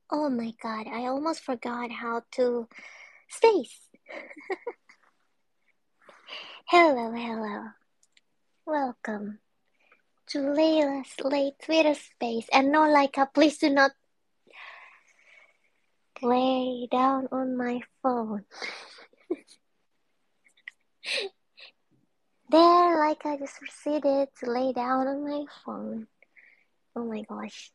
Oh my god, I almost forgot how to space. Hello, hello. Welcome to Layla's Late Twitter Space. And no, Laika, please do not lay down on my phone. There, Laika just proceeded to lay down on my phone. Oh my gosh.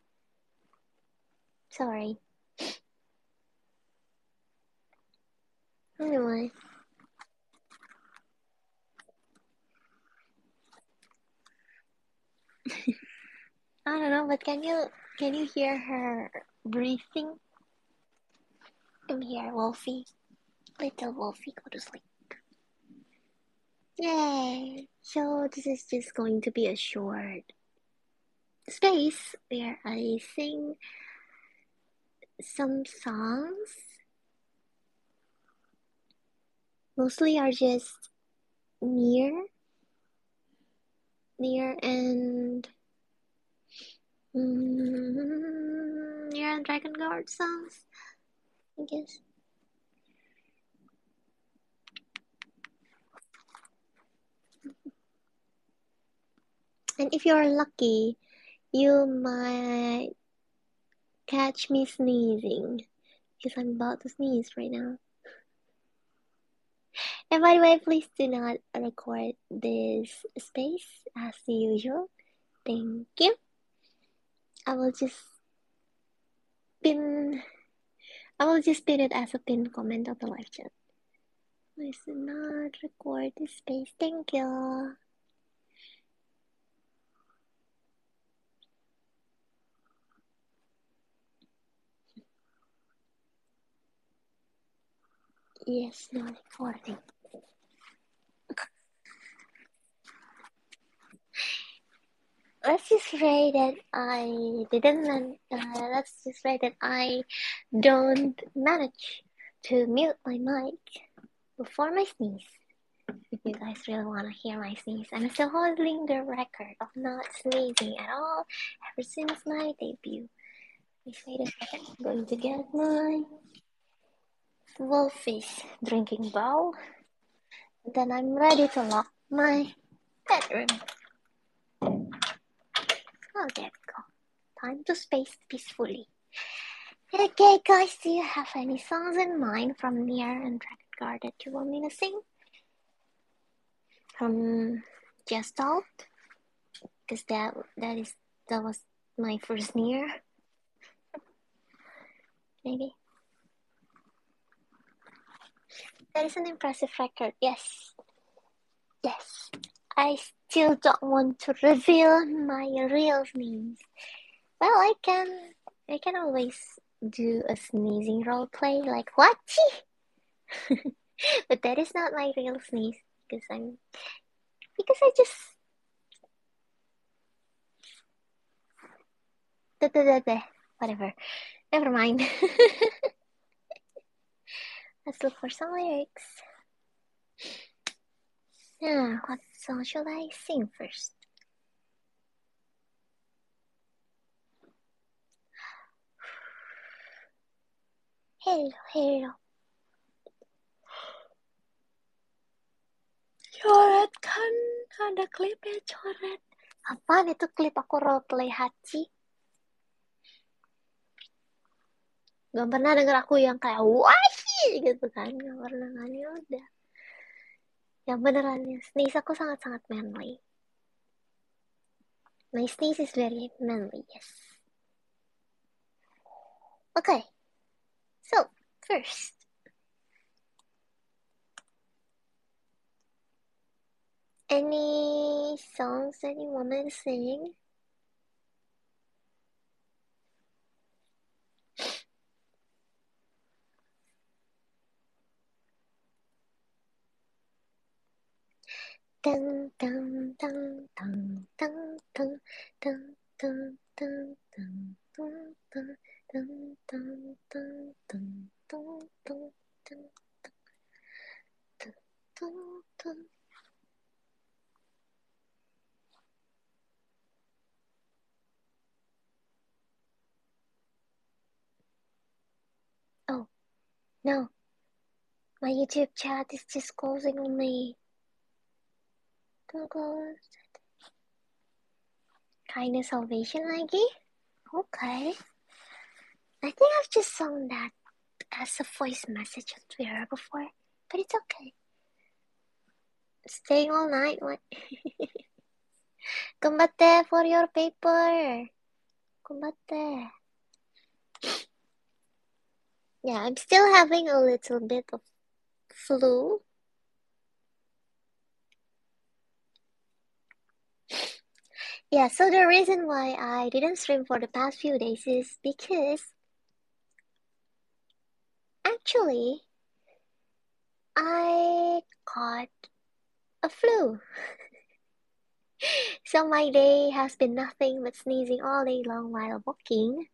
Sorry. Anyway. I don't know, but can you hear her breathing? Come here, Wolfie. Little Wolfie, go to sleep. Yay! So this is just going to be a short space where I sing some songs. Mostly are just near and near and Dragon Guard songs, I guess. And if you're lucky, you might catch me sneezing because I'm about to sneeze right now. And by the way, please do not record this space as usual. Thank you. I will just pin it as a pinned comment of the live chat. Please do not record this space. Thank you. Yes, no recording. Let's just say that I didn't. Let's just say that I don't manage to mute my mic before my sneeze. If you guys really want to hear my sneeze, I'm still holding the record of not sneezing at all ever since my debut. Please wait a second. I'm going to get my wolfish drinking bowl. Then I'm ready to lock my bedroom. Oh, there we go. Time to space peacefully. Okay, guys, do you have any songs in mind from Nier and Dragon Guard that you want me to sing? From Gestalt? Because that was my first Nier. Maybe. That is an impressive record. Yes. I still don't want to reveal my real names. Well, I can always do a sneezing role play like Wachi. But that is not my real sneeze because I just whatever. Never mind. Let's look for some lyrics. What song should I sing first? Hello. Coret kan, ada klipnya coret. Apaan itu klip aku roleplay Hachi? Gak pernah denger aku yang kayak wahi gitu kan. Gak pernah kan, ya udah. Yang beneran ya, sneeze aku sangat-sangat manly. My sneeze is very manly, yes. Okay, so first, any songs that you want me to sing? Dun dun dun dun dun dun dun dun dun dun dun dun dun dun dun dun dun dun dun dun. No, my YouTube chat is just closing on me. Don't close. Kindness salvation lagi? Okay. I think I've just sung that as a voice message on Twitter before, but it's okay. Staying all night, what? Kombatte for your paper. Kombatte. Yeah, I'm still having a little bit of flu. Yeah, so the reason why I didn't stream for the past few days is because actually I caught a flu. So my day has been nothing but sneezing all day long while walking.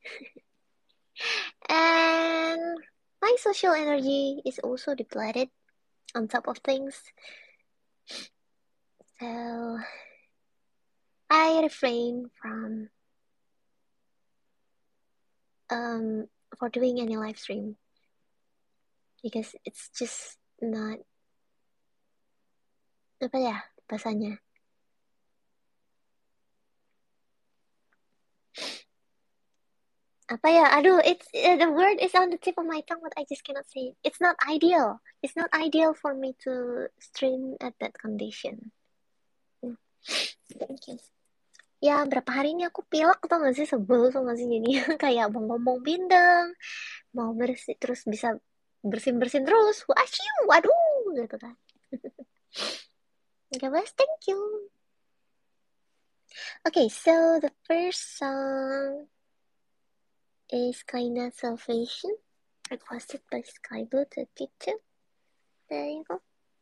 And my social energy is also depleted on top of things. So I refrain from for doing any live stream because it's just not apa ya bahasanya. Apa ya? Aduh, it's the word is on the tip of my tongue, but I just cannot say it. It's not ideal. It's not ideal for me to stream at that condition. Thank you. Ya, berapa hari ini aku pilek tau gak sih, sebel tau gak sih, jadi kayak mau ngomong bindeng, mau bersih, terus bisa bersin-bersin terus, waduh, gitu kan. Okay, well, thank you. Okay, so the first song is Kinda Salvation, requested by Skyblue32. There you go.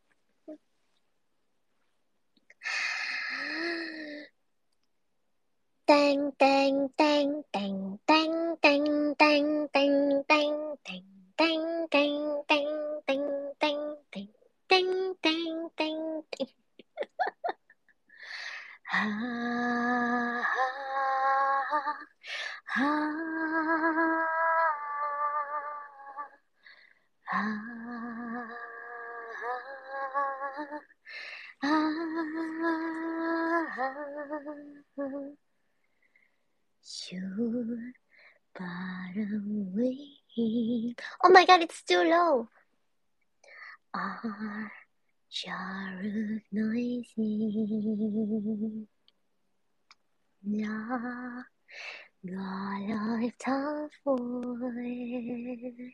Tang tang tang tang tang tang tang tang tang tang tang tang tang tang tang tang tang tang tang tang. Ha ha ha You're far away. Oh my god, it's too low. Our jar of noisy. Na galay tafoy.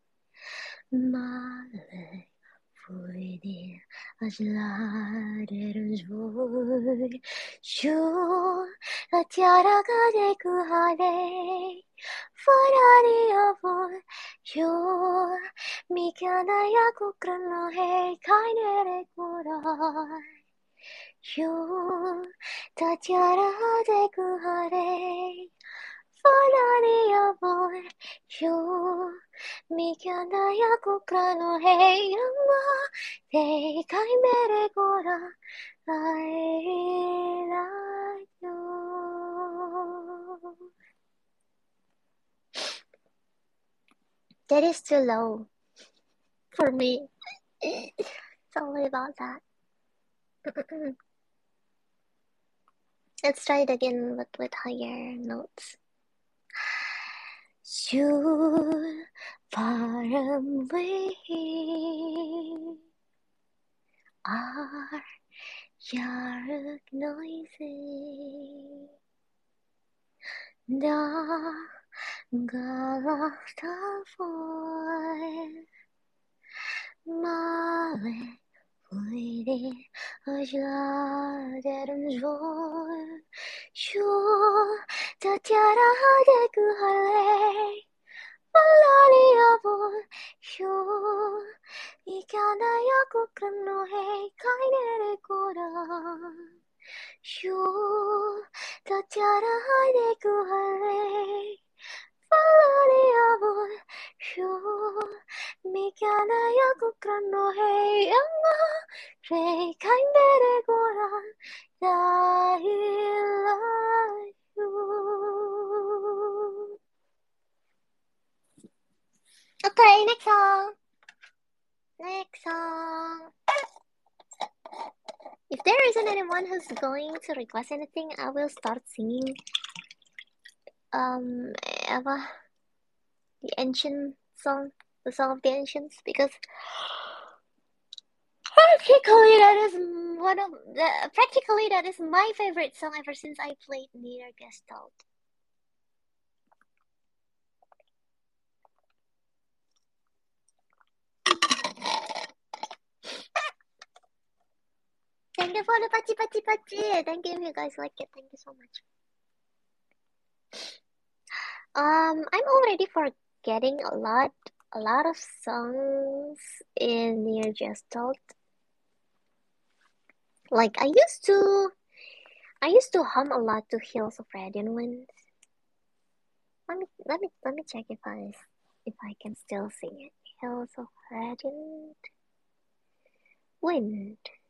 Malay Fuydi acılarız vur Şu tiara de kuhale Farari avur Yo mikana ya kukrano he kainere kurai Yo tiara de kuhale Farari avur Yo mikana ya kukrano he yama Te kai mere gora I like you. That is too low for me. Sorry about that. Let's try it again, but with higher notes. You're far away. Our yard noisy. Galakta for Male Fuydi acılarım zor Şu Tatiara de kuhale Malali avur Şu İkana ya kukrano he kainere kora Şu Tatiara de kuhale Malali avur Şu Mikana ya kukrano he yama Rei kainere kora Dahil you. Okay, next song. Next song. If there isn't anyone who's going to request anything, I will start singing um apa, the ancient song, the song of the ancients, because practically that is my favorite song ever since I played Nier Gestalt. Thank you for the pachi pachi pachi. Thank you if you guys like it. Thank you so much. I'm already forgetting a lot of songs in Nier Gestalt. Like I used to hum a lot to Hills of Radiant Winds. Let me check if I can still sing it. Hills of Radiant Wind.